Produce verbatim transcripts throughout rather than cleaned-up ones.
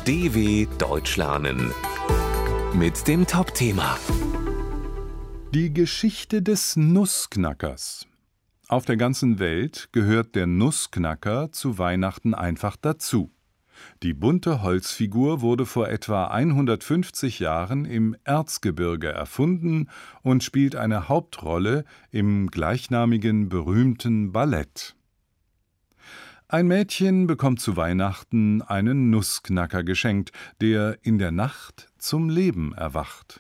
D W Deutsch lernen mit dem Top-Thema Die Geschichte des Nussknackers. Auf der ganzen Welt gehört der Nussknacker zu Weihnachten einfach dazu. Die bunte Holzfigur wurde vor etwa hundertfünfzig Jahren im Erzgebirge erfunden und spielt eine Hauptrolle im gleichnamigen berühmten Ballett. Ein Mädchen bekommt zu Weihnachten einen Nussknacker geschenkt, der in der Nacht zum Leben erwacht.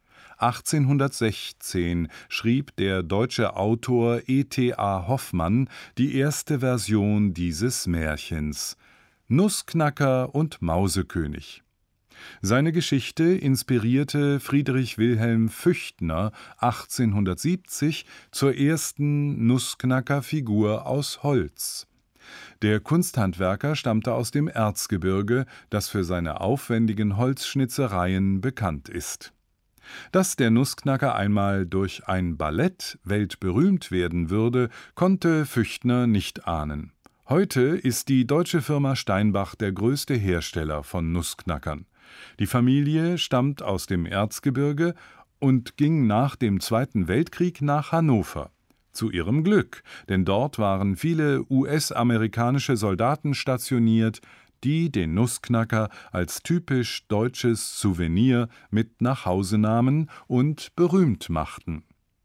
achtzehnhundertsechzehn schrieb der deutsche Autor E T A Hoffmann die erste Version dieses Märchens: Nussknacker und Mausekönig. Seine Geschichte inspirierte Friedrich Wilhelm Füchtner achtzehnhundertsiebzig zur ersten Nussknacker-Figur aus Holz. Der Kunsthandwerker stammte aus dem Erzgebirge, das für seine aufwendigen Holzschnitzereien bekannt ist. Dass der Nussknacker einmal durch ein Ballett weltberühmt werden würde, konnte Füchtner nicht ahnen. Heute ist die deutsche Firma Steinbach der größte Hersteller von Nussknackern. Die Familie stammt aus dem Erzgebirge und ging nach dem Zweiten Weltkrieg nach Hannover. Zu ihrem Glück, denn dort waren viele U S-amerikanische Soldaten stationiert, die den Nussknacker als typisch deutsches Souvenir mit nach Hause nahmen und berühmt machten.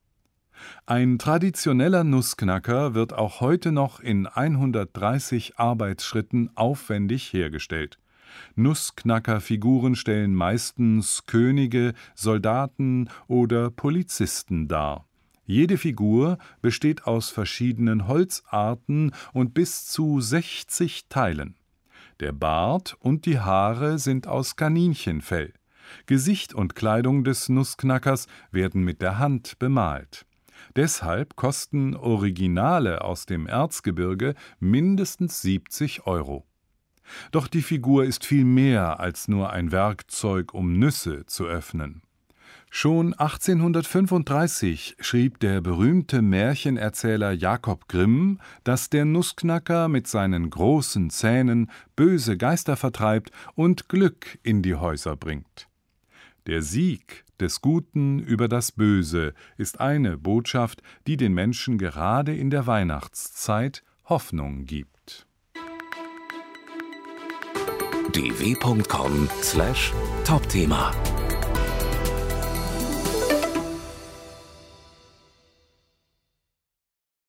Ein traditioneller Nussknacker wird auch heute noch in hundertdreißig Arbeitsschritten aufwendig hergestellt. Nussknackerfiguren stellen meistens Könige, Soldaten oder Polizisten dar. Jede Figur besteht aus verschiedenen Holzarten und bis zu sechzig Teilen. Der Bart und die Haare sind aus Kaninchenfell. Gesicht und Kleidung des Nussknackers werden mit der Hand bemalt. Deshalb kosten Originale aus dem Erzgebirge mindestens siebzig Euro. Doch die Figur ist viel mehr als nur ein Werkzeug, um Nüsse zu öffnen. Schon achtzehnhundertfünfunddreißig schrieb der berühmte Märchenerzähler Jakob Grimm, dass der Nussknacker mit seinen großen Zähnen böse Geister vertreibt und Glück in die Häuser bringt. Der Sieg des Guten über das Böse ist eine Botschaft, die den Menschen gerade in der Weihnachtszeit Hoffnung gibt. d w punkt com slash Top-Thema